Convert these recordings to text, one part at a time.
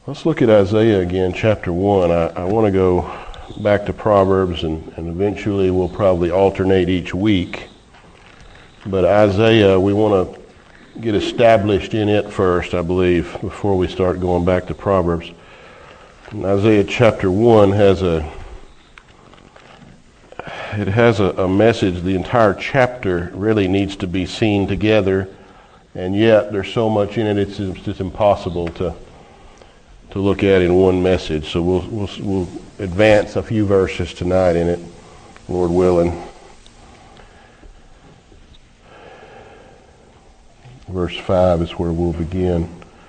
Let's look at Isaiah again, chapter 1. I want to go back to Proverbs, and eventually we'll probably alternate each week. But Isaiah, we want to get established in it first, I believe, before we start going back to Proverbs. And Isaiah chapter 1 has a message. The entire chapter really needs to be seen together, and yet there's so much in it, it's just impossible to look at in one message. So we'll advance a few verses tonight in it, Lord willing. Verse 5 is where we'll begin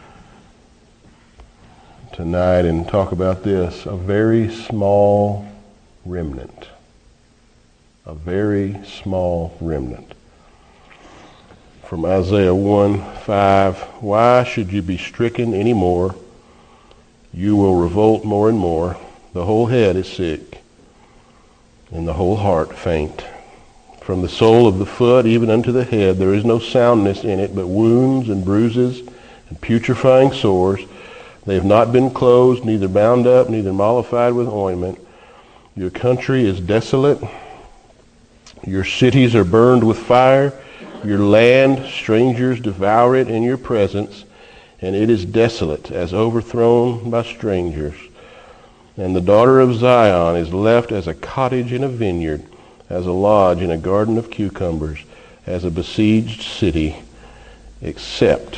tonight and talk about this. A very small remnant. A very small remnant. From Isaiah 1:5, why should you be stricken any more? You will revolt more and more. The whole head is sick, and the whole heart faint. From the sole of the foot even unto the head there is no soundness in it, but wounds and bruises and putrefying sores. They have not been closed, neither bound up, neither mollified with ointment. Your country is desolate. Your cities are burned with fire. Your land, strangers devour it in your presence, and it is desolate, as overthrown by strangers. And the daughter of Zion is left as a cottage in a vineyard, as a lodge in a garden of cucumbers, as a besieged city, except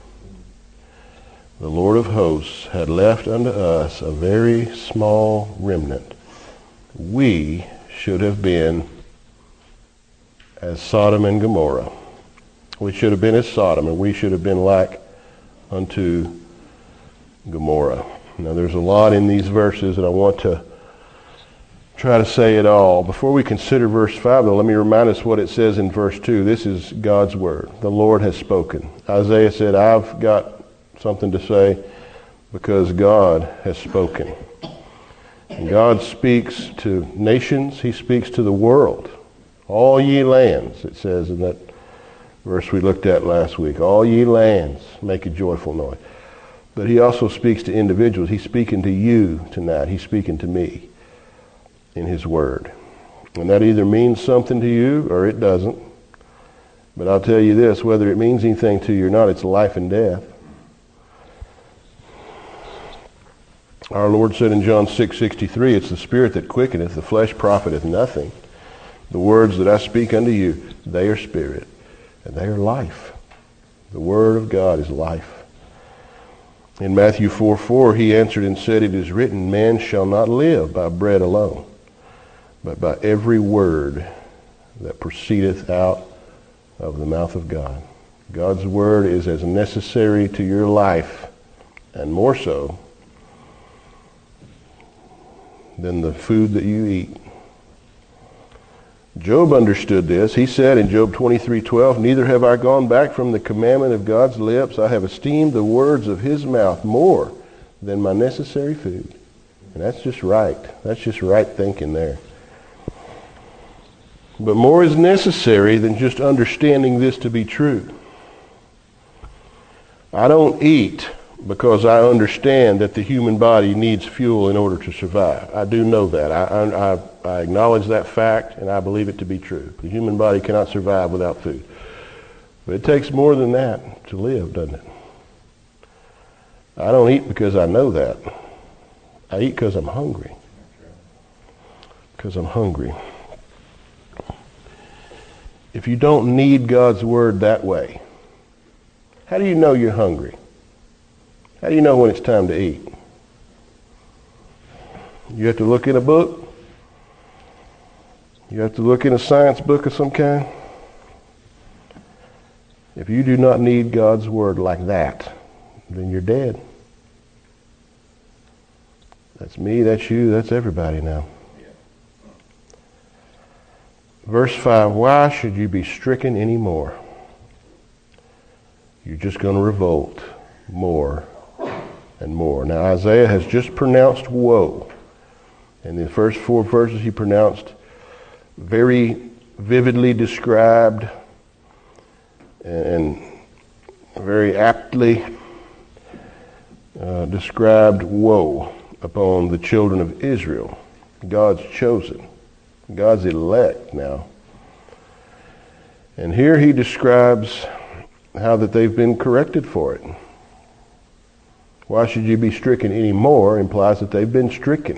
the Lord of hosts had left unto us a very small remnant. We should have been as Sodom and Gomorrah. We should have been as Sodom, and we should have been like unto Gomorrah. Now there's a lot in these verses, and I want to try to say it all. Before we consider verse 5, though, let me remind us what it says in verse 2. This is God's word. The Lord has spoken. Isaiah said, I've got something to say because God has spoken. And God speaks to nations. He speaks to the world. All ye lands, it says in that verse we looked at last week. All ye lands, make a joyful noise. But he also speaks to individuals. He's speaking to you tonight. He's speaking to me in his word. And that either means something to you or it doesn't. But I'll tell you this, whether it means anything to you or not, it's life and death. Our Lord said in John 6:63, it's the spirit that quickeneth, the flesh profiteth nothing. The words that I speak unto you, they are spirit, and they are life. The word of God is life. In Matthew 4:4, he answered and said, it is written, man shall not live by bread alone, but by every word that proceedeth out of the mouth of God. God's word is as necessary to your life, and more so, than the food that you eat. Job understood this. He said in Job 23:12, neither have I gone back from the commandment of God's lips. I have esteemed the words of his mouth more than my necessary food. And that's just right. That's just right thinking there. But more is necessary than just understanding this to be true. I don't eat because I understand that the human body needs fuel in order to survive. I do know that. I acknowledge that fact, and I believe it to be true. The human body cannot survive without food. But it takes more than that to live, doesn't it? I don't eat because I know that. I eat because I'm hungry. Because I'm hungry. If you don't need God's word that way, how do you know you're hungry? How do you know when it's time to eat? You have to look in a book? You have to look in a science book of some kind? If you do not need God's word like that, then you're dead. That's me, that's you, that's everybody now. Verse 5, why should you be stricken anymore? You're just going to revolt more and more. Now Isaiah has just pronounced woe. In the first 4 verses he pronounced very vividly described and very aptly described woe upon the children of Israel, God's chosen, God's elect now. And here he describes how that they've been corrected for it. Why should you be stricken anymore implies that they've been stricken.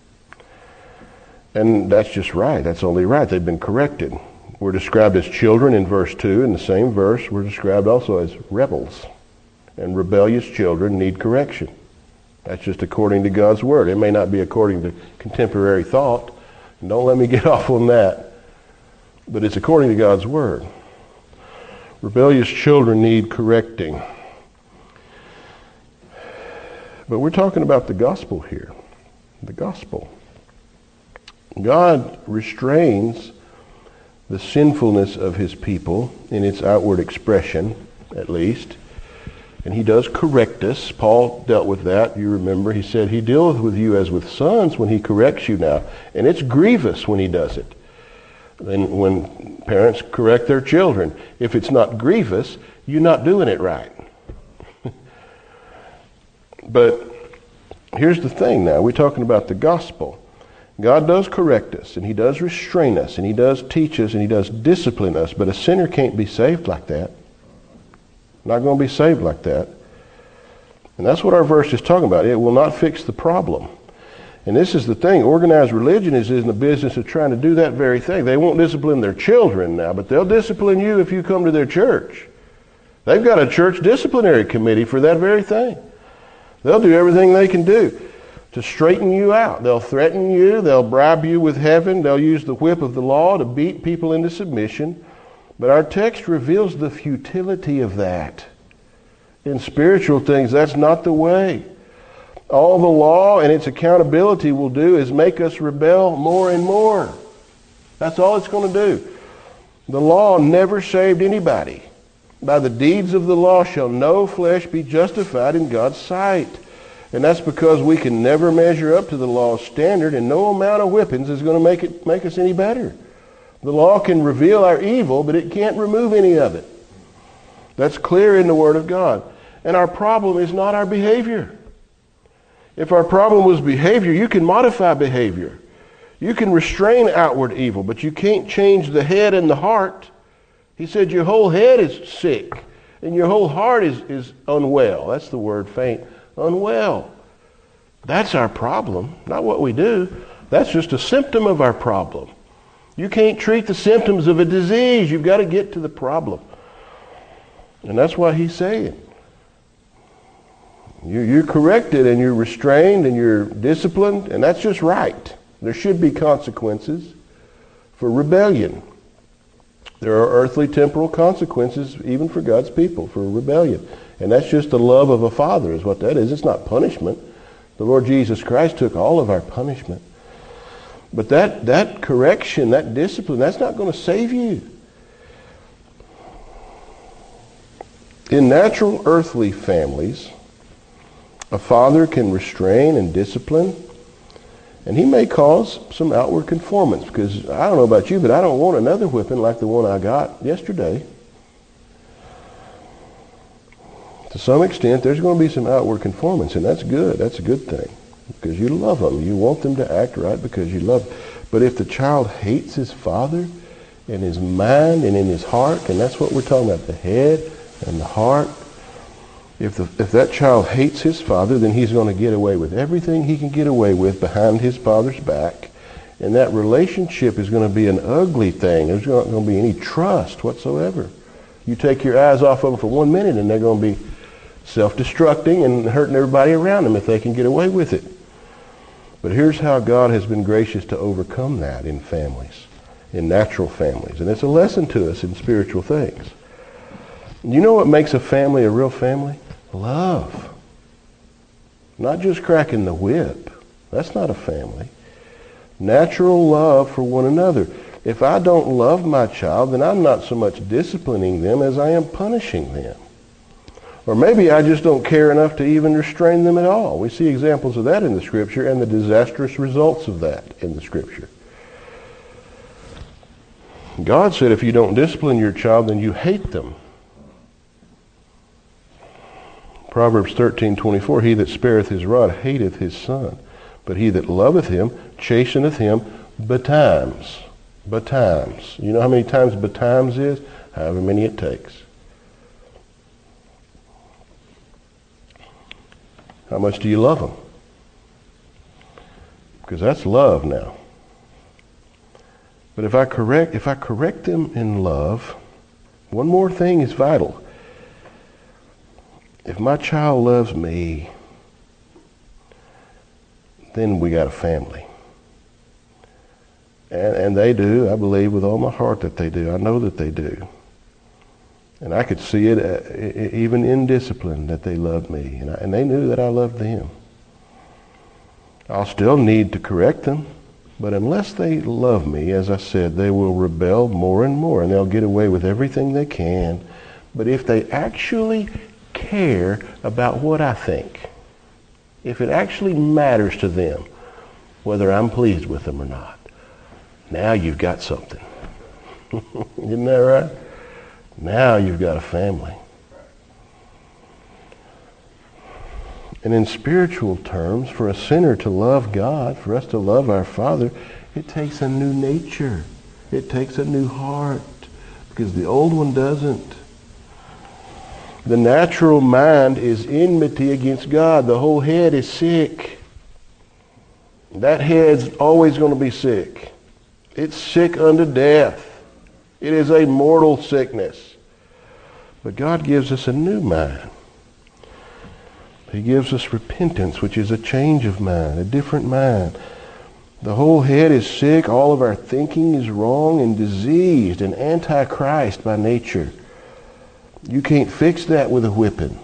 And that's just right. That's only right. They've been corrected. We're described as children in verse 2. In the same verse, we're described also as rebels. And rebellious children need correction. That's just according to God's word. It may not be according to contemporary thought. And don't let me get off on that. But it's according to God's word. Rebellious children need correcting. But we're talking about the gospel here. The gospel. God restrains the sinfulness of his people in its outward expression, at least. And he does correct us. Paul dealt with that. You remember, he said he deals with you as with sons when he corrects you now. And it's grievous when he does it. And when parents correct their children, if it's not grievous, you're not doing it right. But here's the thing now. We're talking about the gospel. God does correct us, and he does restrain us, and he does teach us, and he does discipline us. But a sinner can't be saved like that. Not going to be saved like that. And that's what our verse is talking about. It will not fix the problem. And this is the thing. Organized religion is in the business of trying to do that very thing. They won't discipline their children now, but they'll discipline you if you come to their church. They've got a church disciplinary committee for that very thing. They'll do everything they can do to straighten you out. They'll threaten you. They'll bribe you with heaven. They'll use the whip of the law to beat people into submission. But our text reveals the futility of that. In spiritual things, that's not the way. All the law and its accountability will do is make us rebel more and more. That's all it's going to do. The law never saved anybody. By the deeds of the law shall no flesh be justified in God's sight. And that's because we can never measure up to the law's standard, and no amount of whippings is going to make us any better. The law can reveal our evil, but it can't remove any of it. That's clear in the Word of God. And our problem is not our behavior. If our problem was behavior, you can modify behavior. You can restrain outward evil, but you can't change the head and the heart. He said your whole head is sick, and your whole heart is unwell. That's the word, faint. Unwell. That's our problem, not what we do. That's just a symptom of our problem. You can't treat the symptoms of a disease. You've got to get to the problem. And that's what he's saying. You're corrected and you're restrained and you're disciplined, and that's just right. There should be consequences for rebellion. There are earthly temporal consequences even for God's people, for rebellion. And that's just the love of a father is what that is. It's not punishment. The Lord Jesus Christ took all of our punishment. But that correction, that discipline, that's not going to save you. In natural earthly families, a father can restrain and discipline, and he may cause some outward conformance, because I don't know about you, but I don't want another whipping like the one I got yesterday. To some extent, there's going to be some outward conformance, and that's good. That's a good thing, because you love them. You want them to act right because you love them. But if the child hates his father in his mind and in his heart, and that's what we're talking about, the head and the heart, if that child hates his father, then he's going to get away with everything he can get away with behind his father's back. And that relationship is going to be an ugly thing. There's not going to be any trust whatsoever. You take your eyes off of them for 1 minute and they're going to be self-destructing and hurting everybody around them if they can get away with it. But here's how God has been gracious to overcome that in families, in natural families. And it's a lesson to us in spiritual things. You know what makes a family a real family? Love. Not just cracking the whip. That's not a family. Natural love for one another. If I don't love my child, then I'm not so much disciplining them as I am punishing them. Or maybe I just don't care enough to even restrain them at all. We see examples of that in the Scripture and the disastrous results of that in the Scripture. God said if you don't discipline your child, then you hate them. Proverbs 13:24, he that spareth his rod hateth his son, but he that loveth him chasteneth him betimes. Betimes. You know how many times betimes is? However many it takes. How much do you love them? Because that's love now. But if I correct them in love, one more thing is vital. If my child loves me, then we got a family. And they do. I believe with all my heart that they do. I know that they do. And I could see it even in discipline that they loved me. And they knew that I loved them. I'll still need to correct them. But unless they love me, as I said, they will rebel more and more. And they'll get away with everything they can. But if they actually care about what I think, if it actually matters to them whether I'm pleased with them or not, now you've got something. Isn't that right? Now you've got a family. And in spiritual terms, for a sinner to love God, for us to love our Father, it takes a new nature. It takes a new heart, because the old one doesn't. The natural mind is enmity against God. The whole head is sick. That head's always going to be sick. It's sick unto death. It is a mortal sickness. But God gives us a new mind. He gives us repentance, which is a change of mind, a different mind. The whole head is sick. All of our thinking is wrong and diseased and anti-Christ by nature. You can't fix that with a whipping.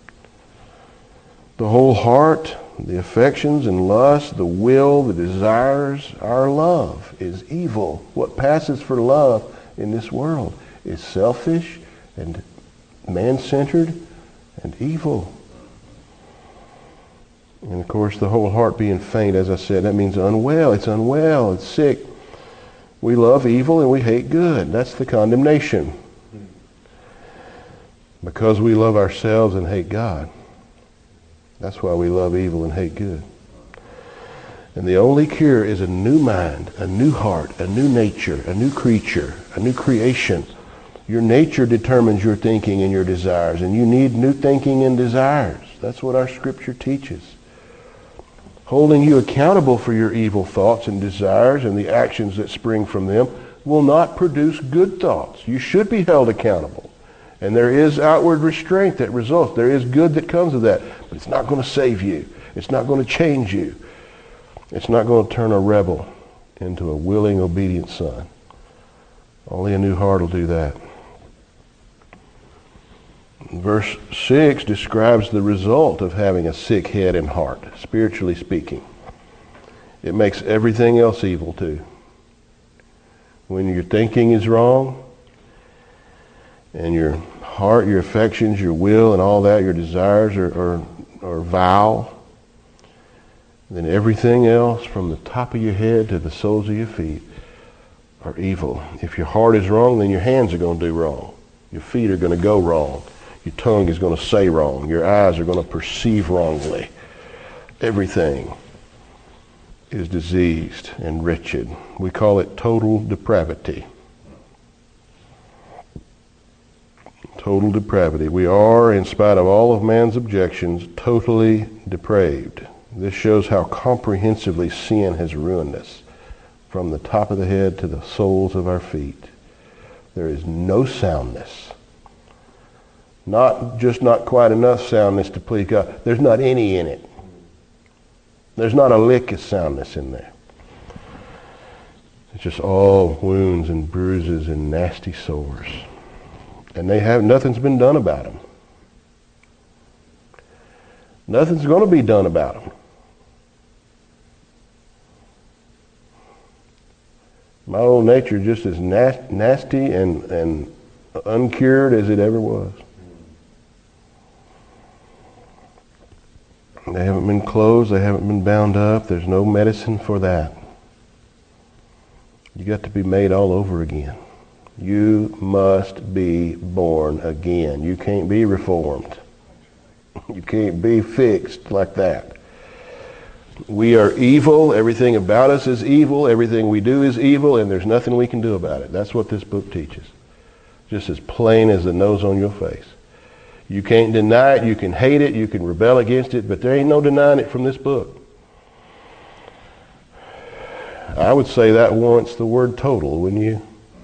The whole heart, the affections and lust, the will, the desires, our love is evil. What passes for love in this world is selfish and man-centered and evil. And of course, the whole heart being faint, as I said, that means unwell. It's unwell. It's sick. We love evil and we hate good. That's the condemnation. Because we love ourselves and hate God. That's why we love evil and hate good. And the only cure is a new mind, a new heart, a new nature, a new creature, a new creation. Your nature determines your thinking and your desires, and you need new thinking and desires. That's what our Scripture teaches. Holding you accountable for your evil thoughts and desires and the actions that spring from them will not produce good thoughts. You should be held accountable. And there is outward restraint that results. There is good that comes of that. But it's not going to save you. It's not going to change you. It's not going to turn a rebel into a willing, obedient son. Only a new heart will do that. Verse 6 describes the result of having a sick head and heart, spiritually speaking. It makes everything else evil too. When your thinking is wrong, and your heart, your affections, your will, and all that, your desires are vile, then everything else from the top of your head to the soles of your feet are evil. If your heart is wrong, then your hands are going to do wrong. Your feet are going to go wrong. Your tongue is going to say wrong. Your eyes are going to perceive wrongly. Everything is diseased and wretched. We call it total depravity. Total depravity. We are, in spite of all of man's objections, totally depraved. This shows how comprehensively sin has ruined us, from the top of the head to the soles of our feet. There is no soundness. Not quite enough soundness to please God. There's not any in it. There's not a lick of soundness in there. It's just all wounds and bruises and nasty sores. And nothing's been done about them. Nothing's going to be done about them. My old nature is just as nasty and uncured as it ever was. They haven't been closed. They haven't been bound up. There's no medicine for that. You got to be made all over again. You must be born again. You can't be reformed. You can't be fixed like that. We are evil. Everything about us is evil. Everything we do is evil, and there's nothing we can do about it. That's what this book teaches. Just as plain as the nose on your face. You can't deny it. You can hate it. You can rebel against it, but there ain't no denying it from this book. I would say that warrants the word total, wouldn't you?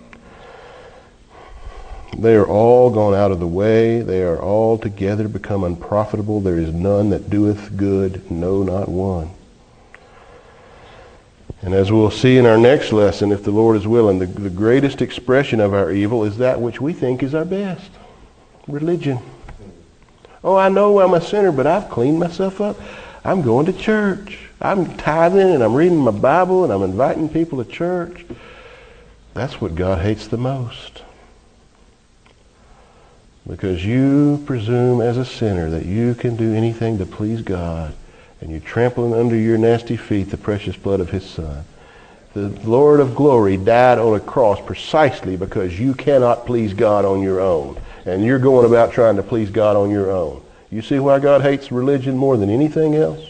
They are all gone out of the way. They are all together become unprofitable. There is none that doeth good, no, not one. And as we'll see in our next lesson, if the Lord is willing, the greatest expression of our evil is that which we think is our best. Religion. Oh, I know I'm a sinner, but I've cleaned myself up. I'm going to church. I'm tithing and I'm reading my Bible and I'm inviting people to church. That's what God hates the most. Because you presume as a sinner that you can do anything to please God, and you're trampling under your nasty feet the precious blood of his Son. The Lord of glory died on a cross precisely because you cannot please God on your own. And you're going about trying to please God on your own. You see why God hates religion more than anything else?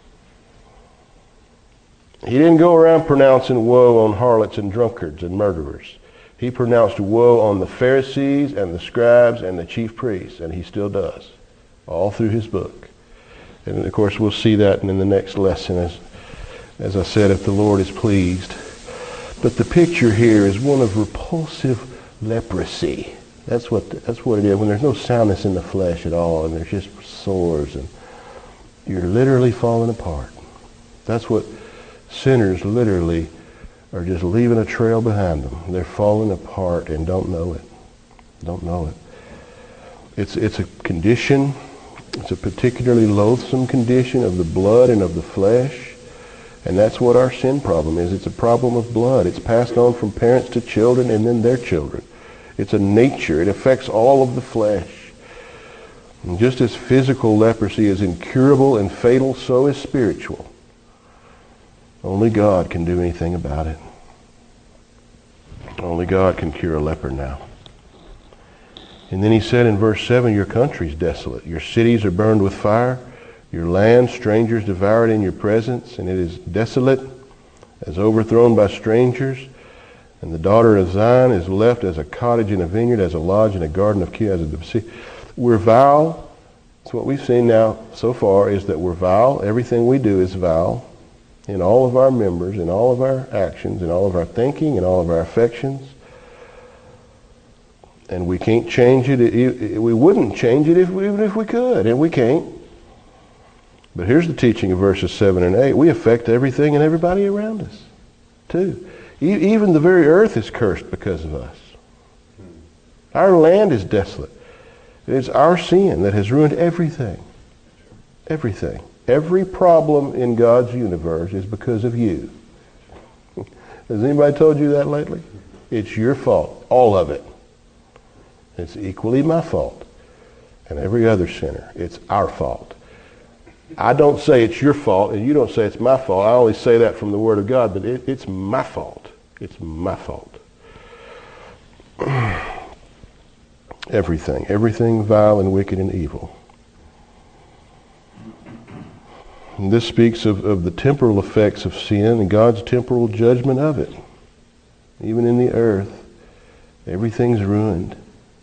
He didn't go around pronouncing woe on harlots and drunkards and murderers. He pronounced woe on the Pharisees and the scribes and the chief priests, and he still does, all through his book. And of course we'll see that in the next lesson, as I said, if the Lord is pleased. But the picture here is one of repulsive leprosy. That's what it is, when there's no soundness in the flesh at all, and there's just sores, and you're literally falling apart. That's what sinners literally are, just leaving a trail behind them. They're falling apart and don't know it. Don't know it. It's a condition. It's a particularly loathsome condition of the blood and of the flesh. And that's what our sin problem is. It's a problem of blood. It's passed on from parents to children and then their children. It's a nature. It affects all of the flesh. And just as physical leprosy is incurable and fatal, so is spiritual. Only God can do anything about it. Only God can cure a leper now. And then he said in verse 7, your country's desolate. Your cities are burned with fire. Your land, strangers devour it in your presence. And it is desolate, as overthrown by strangers. And the daughter of Zion is left as a cottage in a vineyard, as a lodge in a garden of Kir, as a sea. We're vile. That's what we've seen now so far, is that we're vile. Everything we do is vile. In all of our members, in all of our actions, in all of our thinking, in all of our affections. And we can't change it. We wouldn't change it even if we could, and we can't. But here's the teaching of verses 7 and 8. We affect everything and everybody around us, too. Even the very earth is cursed because of us. Our land is desolate. It's our sin that has ruined everything. Everything. Every problem in God's universe is because of you. Has anybody told you that lately? It's your fault. All of it. It's equally my fault. And every other sinner. It's our fault. I don't say it's your fault, and you don't say it's my fault. I only say that from the Word of God, but it's my fault. It's my fault. Everything. Everything vile and wicked and evil. And this speaks of the temporal effects of sin and God's temporal judgment of it. Even in the earth, everything's ruined.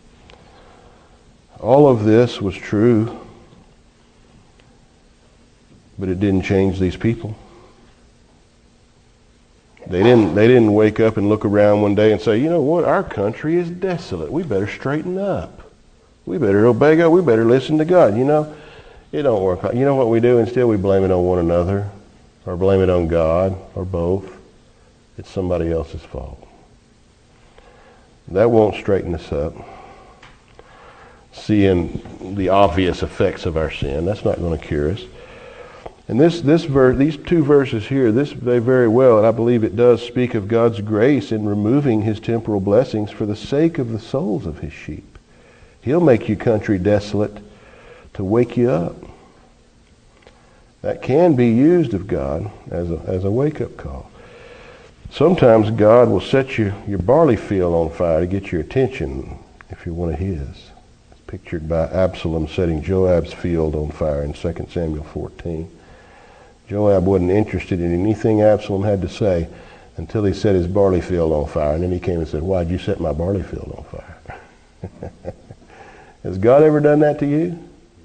All of this was true, but it didn't change these people. They didn't wake up and look around one day and say, you know what, our country is desolate. We better straighten up. We better obey God. We better listen to God. You know, it don't work. You know what we do? Instead, we blame it on one another, or blame it on God, or both. It's somebody else's fault. That won't straighten us up. Seeing the obvious effects of our sin, that's not going to cure us. And these two verses here, they very well, and I believe it does speak of God's grace in removing his temporal blessings for the sake of the souls of his sheep. He'll make your country desolate to wake you up. That can be used of God as a wake-up call. Sometimes God will set your barley field on fire to get your attention if you're one of his pictured by Absalom setting Joab's field on fire in 2 Samuel 14. Joab wasn't interested in anything Absalom had to say until he set his barley field on fire. And then he came and said, "Why'd you set my barley field on fire?" Has God ever done that to you?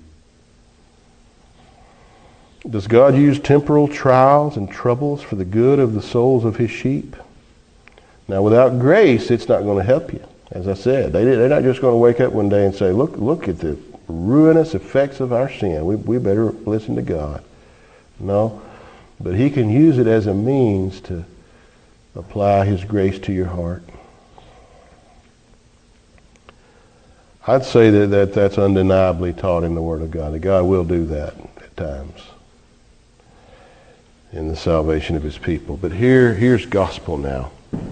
Does God use temporal trials and troubles for the good of the souls of his sheep? Now, without grace, it's not going to help you. As I said, they're not just going to wake up one day and say, look at the ruinous effects of our sin. We better listen to God. No, but he can use it as a means to apply his grace to your heart. I'd say that's undeniably taught in the Word of God, that God will do that at times in the salvation of his people. But here's gospel now.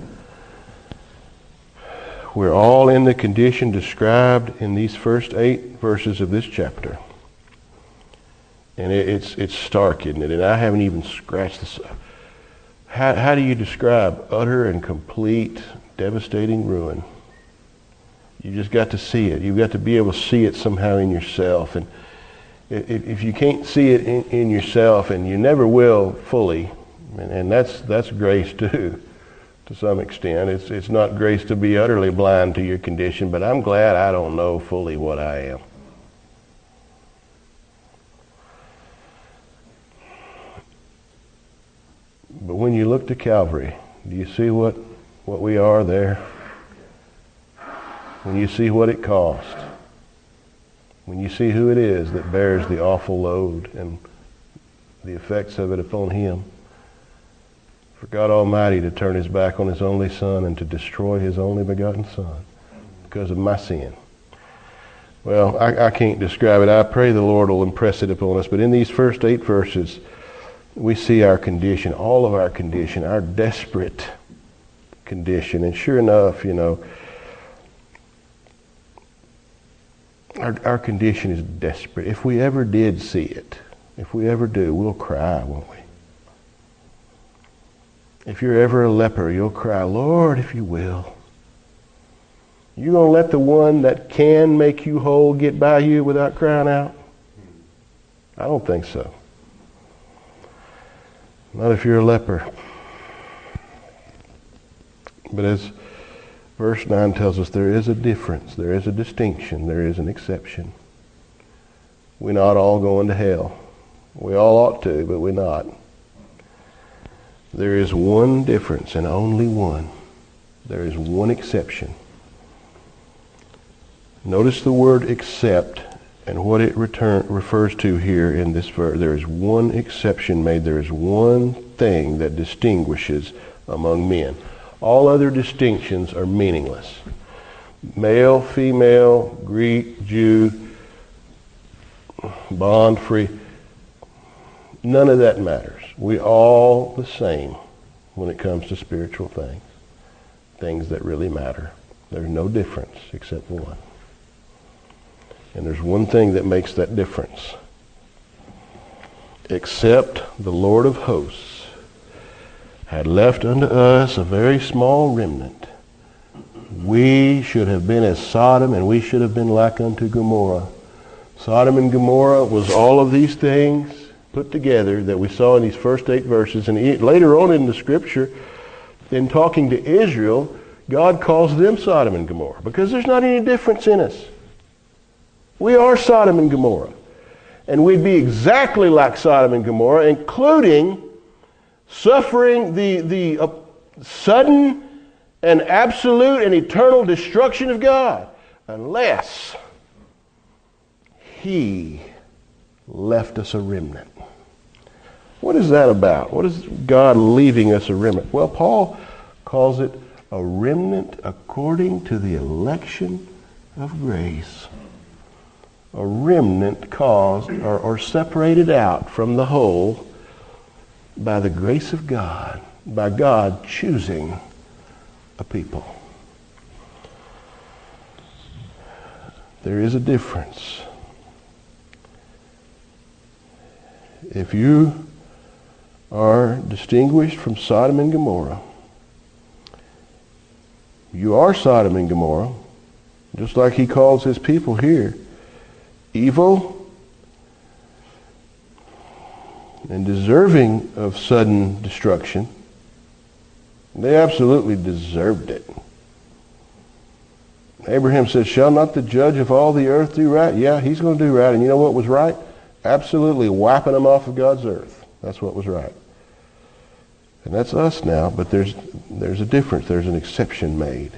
We're all in the condition described in these first 8 verses of this chapter. And it's stark, isn't it? And I haven't even scratched this. How do you describe utter and complete, devastating ruin? You just got to see it. You've got to be able to see it somehow in yourself. And if you can't see it in yourself, and you never will fully, and that's grace too, to some extent. It's not grace to be utterly blind to your condition, but I'm glad I don't know fully what I am. But when you look to Calvary, do you see what we are there? When you see what it cost, when you see who it is that bears the awful load and the effects of it upon him, for God Almighty to turn his back on his only Son and to destroy his only begotten Son because of my sin. Well, I can't describe it. I pray the Lord will impress it upon us. But in these first 8 verses, we see our condition, all of our condition, our desperate condition. And sure enough, our condition is desperate. If we ever did see it, if we ever do, we'll cry, won't we? If you're ever a leper, you'll cry, "Lord, if you will." You going to let the one that can make you whole get by you without crying out? I don't think so. Not if you're a leper. But as verse 9 tells us, there is a difference, there is a distinction, there is an exception. We're not all going to hell. We all ought to, but we're not. There is one difference, and only one. There is one exception. Notice the word "except" and what it refers to here in this verse. There is one exception made. There is one thing that distinguishes among men. All other distinctions are meaningless. Male, female, Greek, Jew, bond, free. None of that matters. We're all the same when it comes to spiritual things. Things that really matter. There's no difference except one. And there's one thing that makes that difference. Except the Lord of hosts had left unto us a very small remnant, we should have been as Sodom, and we should have been like unto Gomorrah. Sodom and Gomorrah was all of these things put together that we saw in these first 8 verses. And later on in the scripture, in talking to Israel, God calls them Sodom and Gomorrah because there's not any difference in us. We are Sodom and Gomorrah. And we'd be exactly like Sodom and Gomorrah, including suffering the sudden and absolute and eternal destruction of God, unless he left us a remnant. What is that about? What is God leaving us a remnant? Well, Paul calls it a remnant according to the election of grace. A remnant caused or separated out from the whole by the grace of God, by God choosing a people. There is a difference. If you are distinguished from Sodom and Gomorrah, you are Sodom and Gomorrah, just like he calls his people here. evil and deserving of sudden destruction. They absolutely deserved it. Abraham says, shall not the judge of all the earth do right? Yeah, he's going to do right. And you know what was right? Absolutely wiping them off of God's earth. That's what was right. And that's us now, but there's a difference. There's an exception made.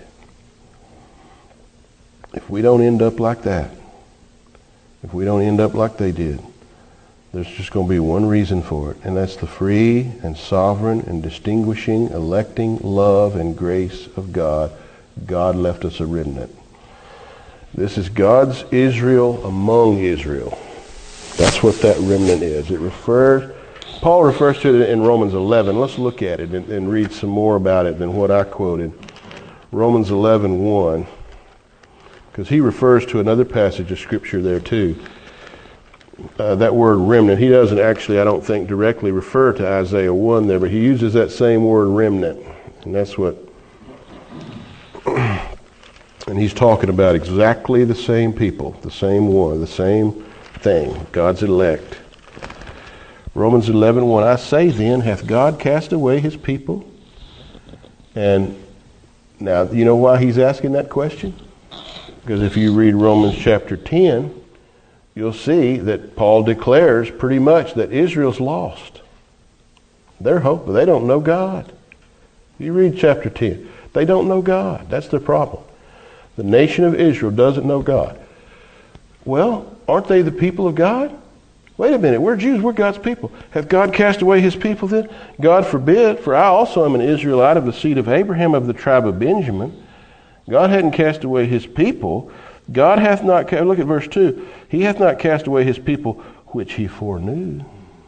If we don't end up like that, if we don't end up like they did, there's just going to be one reason for it, and that's the free and sovereign and distinguishing, electing love and grace of God. God left us a remnant. This is God's Israel among Israel. That's what that remnant is. Paul refers to it in Romans 11. Let's look at it and read some more about it than what I quoted. Romans 11:1, because he refers to another passage of Scripture there too. That word remnant, he doesn't actually, I don't think, directly refer to Isaiah 1 there, but he uses that same word remnant. And that's what, and he's talking about exactly the same people, the same one, the same thing, God's elect. Romans 11:1, I say then, hath God cast away his people? And now, you know why he's asking that question? Because if you read Romans chapter 10, you'll see that Paul declares pretty much that Israel's lost. They're hopeless. They don't know God. You read chapter 10. They don't know God. That's their problem. The nation of Israel doesn't know God. Well, aren't they the people of God? Wait a minute. We're Jews. We're God's people. Hath God cast away his people then? God forbid, for I also am an Israelite of the seed of Abraham of the tribe of Benjamin. God hadn't cast away his people. God hath not, look at verse 2. He hath not cast away his people which he foreknew.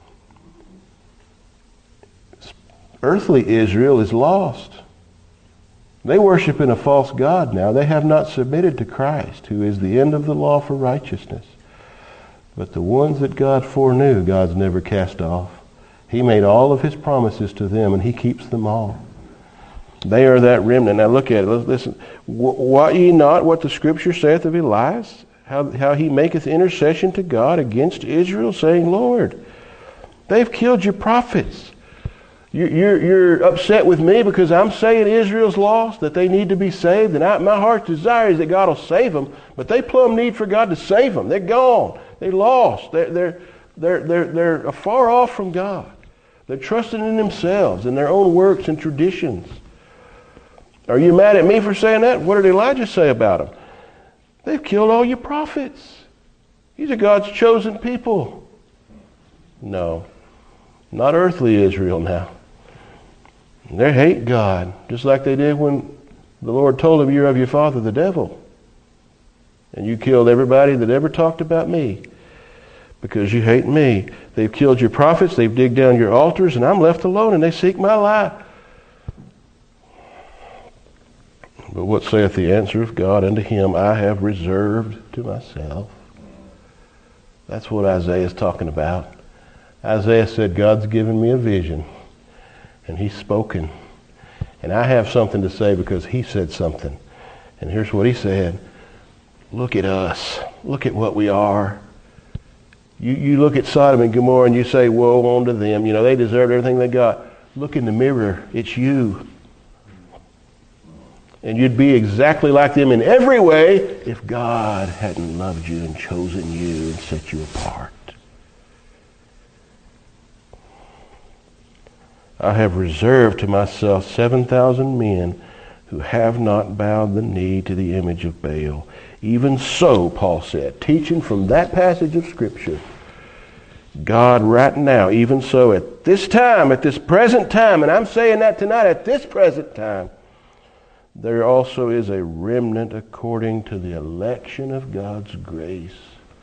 Earthly Israel is lost. They worship in a false god now. They have not submitted to Christ, who is the end of the law for righteousness. But the ones that God foreknew, God's never cast off. He made all of his promises to them, and he keeps them all. They are that remnant. Now look at it. Listen. Wot ye not what the Scripture saith of Elias? How he maketh intercession to God against Israel, saying, Lord, they've killed your prophets. You're upset with me because I'm saying Israel's lost, that they need to be saved, and my heart's desire is that God will save them, but they plumb need for God to save them. They're gone. They're lost. They're far off from God. They're trusting in themselves and their own works and traditions. Are you mad at me for saying that? What did Elijah say about them? They've killed all your prophets. These are God's chosen people. No, not earthly Israel now. They hate God, just like they did when the Lord told them, you're of your father, the devil. And you killed everybody that ever talked about me because you hate me. They've killed your prophets, they've digged down your altars, and I'm left alone, and they seek my life. But what saith the answer of God unto him? I have reserved to myself. That's what Isaiah is talking about. Isaiah said, God's given me a vision, and he's spoken. And I have something to say because he said something. And here's what he said. Look at us. Look at what we are. You look at Sodom and Gomorrah and you say, woe unto them. You know, they deserved everything they got. Look in the mirror. It's you. And you'd be exactly like them in every way if God hadn't loved you and chosen you and set you apart. I have reserved to myself 7,000 men who have not bowed the knee to the image of Baal. Even so, Paul said, teaching from that passage of Scripture, God right now, even so at this time, at this present time, and I'm saying that tonight, at this present time, there also is a remnant according to the election of God's grace.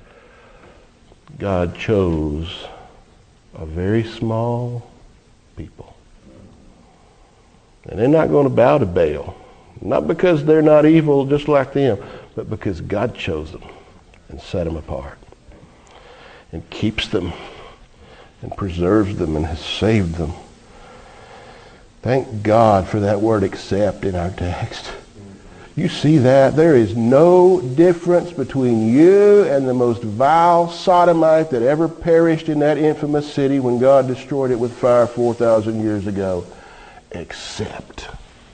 God chose a very small people. And they're not going to bow to Baal. Not because they're not evil just like them, but because God chose them and set them apart and keeps them and preserves them and has saved them. Thank God for that word accept in our text. You see that? There is no difference between you and the most vile sodomite that ever perished in that infamous city when God destroyed it with fire 4,000 years ago. Except.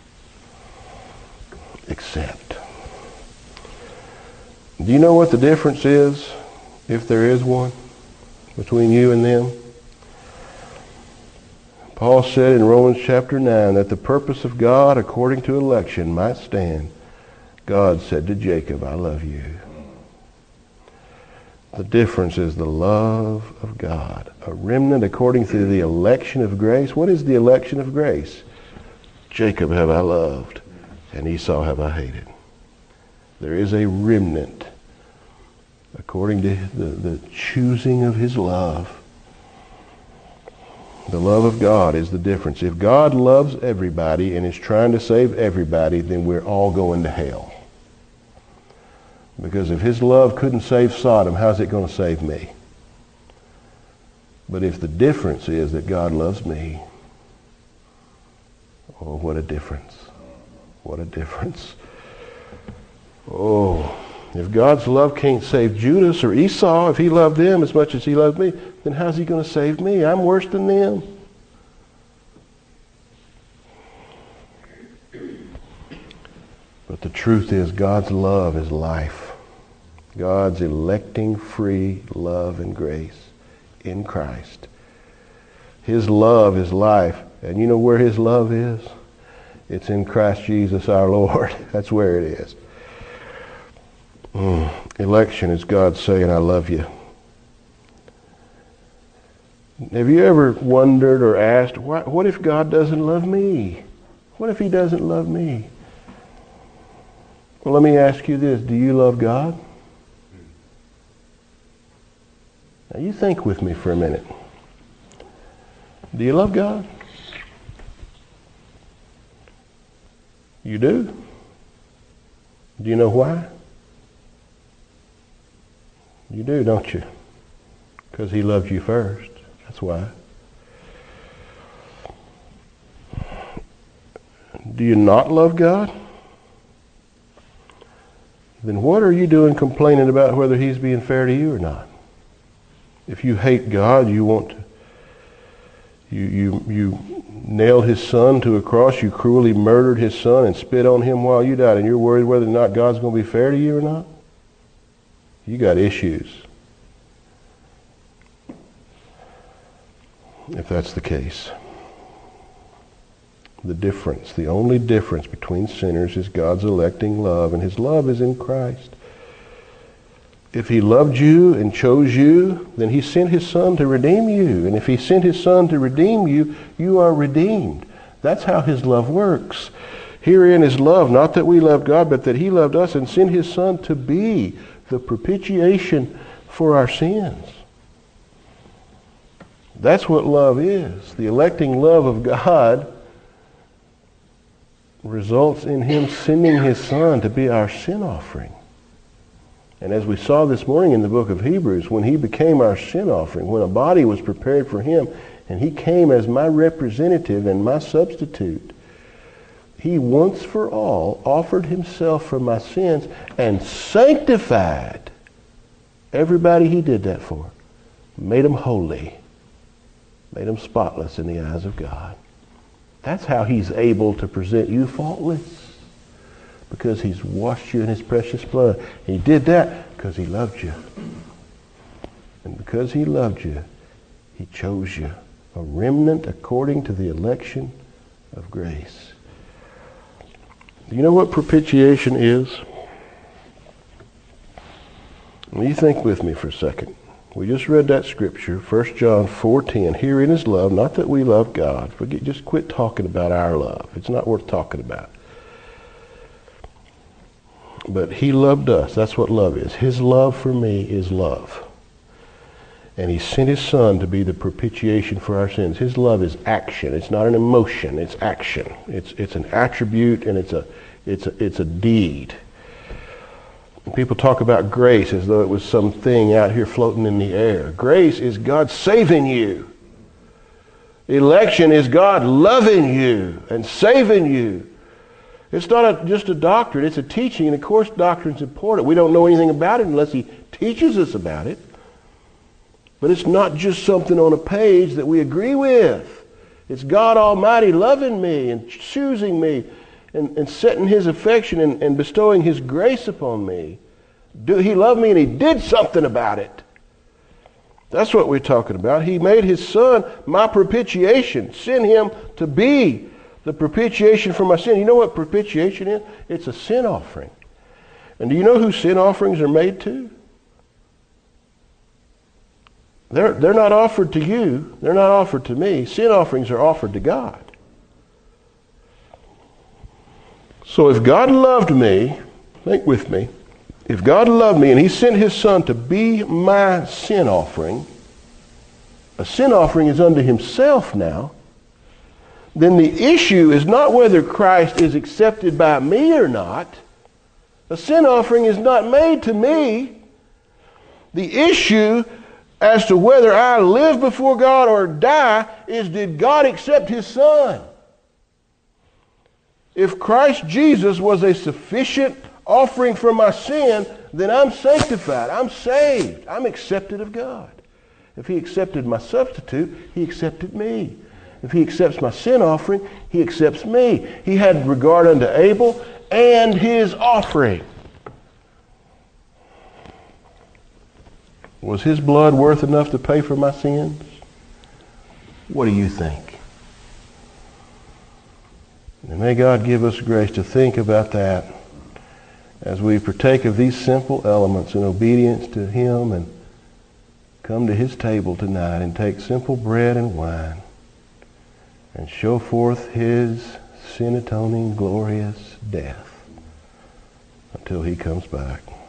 Do you know what the difference is, if there is one, between you and them? Paul said in Romans chapter 9 that the purpose of God according to election might stand. God said to Jacob, I love you. The difference is the love of God. A remnant according to the election of grace. What is the election of grace? Jacob have I loved, and Esau have I hated. There is a remnant according to the choosing of his love. The love of God is the difference. If God loves everybody and is trying to save everybody, then we're all going to hell. Because if his love couldn't save Sodom, how's it going to save me? But if the difference is that God loves me, oh, what a difference. What a difference. Oh, if God's love can't save Judas or Esau, if he loved them as much as he loved me, then how's he going to save me? I'm worse than them. But the truth is, God's love is life. God's electing free love and grace in Christ. His love is life. And you know where his love is? It's in Christ Jesus our Lord. That's where it is. Election is God saying, I love you. Have you ever wondered or asked, what if God doesn't love me? What if he doesn't love me? Well, let me ask you this. Do you love God? Now you think with me for a minute. Do you love God? You do? Do you know why? You do, don't you? Because he loved you first. That's why. Do you not love God? Then what are you doing complaining about whether he's being fair to you or not? If you hate God, you want to, you nailed his son to a cross, you cruelly murdered his son and spit on him while you died, and you're worried whether or not God's going to be fair to you or not? You got issues. If that's the case. The only difference between sinners is God's electing love, and his love is in Christ. If he loved you and chose you, then he sent his son to redeem you. And if he sent his son to redeem you, you are redeemed. That's how his love works. Herein is love, not that we loved God, but that he loved us and sent his son to be the propitiation for our sins. That's what love is. The electing love of God results in him sending his son to be our sin offering. And as we saw this morning in the book of Hebrews, when he became our sin offering, when a body was prepared for him, and he came as my representative and my substitute, he once for all offered himself for my sins and sanctified everybody he did that for. Made them holy. Made them spotless in the eyes of God. That's how he's able to present you faultless. Because he's washed you in his precious blood. He did that because he loved you. And because he loved you, he chose you. A remnant according to the election of grace. Do you know what propitiation is? Well, you think with me for a second. We just read that scripture, 1 John 4:10. Herein is love, not that we love God. Just quit talking about our love. It's not worth talking about. But he loved us. That's what love is. His love for me is love. And he sent his son to be the propitiation for our sins. His love is action. It's not an emotion. It's action. It's an attribute, and it's a deed. And people talk about grace as though it was something out here floating in the air. Grace is God saving you. Election is God loving you and saving you. It's not just a doctrine, it's a teaching, and of course doctrine's important. We don't know anything about it unless he teaches us about it. But it's not just something on a page that we agree with. It's God Almighty loving me and choosing me and setting his affection and bestowing his grace upon me. He loved me and he did something about it. That's what we're talking about. He made his son my propitiation, sent him to be the propitiation for my sin. You know what propitiation is? It's a sin offering. And do you know who sin offerings are made to? They're not offered to you. They're not offered to me. Sin offerings are offered to God. So if God loved me, think with me, if God loved me and he sent his son to be my sin offering, a sin offering is unto himself now, then the issue is not whether Christ is accepted by me or not. A sin offering is not made to me. The issue as to whether I live before God or die is, did God accept his son? If Christ Jesus was a sufficient offering for my sin, then I'm sanctified, I'm saved, I'm accepted of God. If he accepted my substitute, he accepted me. If he accepts my sin offering, he accepts me. He had regard unto Abel and his offering. Was his blood worth enough to pay for my sins? What do you think? And may God give us grace to think about that as we partake of these simple elements in obedience to him and come to his table tonight and take simple bread and wine and show forth his sin-atoning, glorious death until he comes back.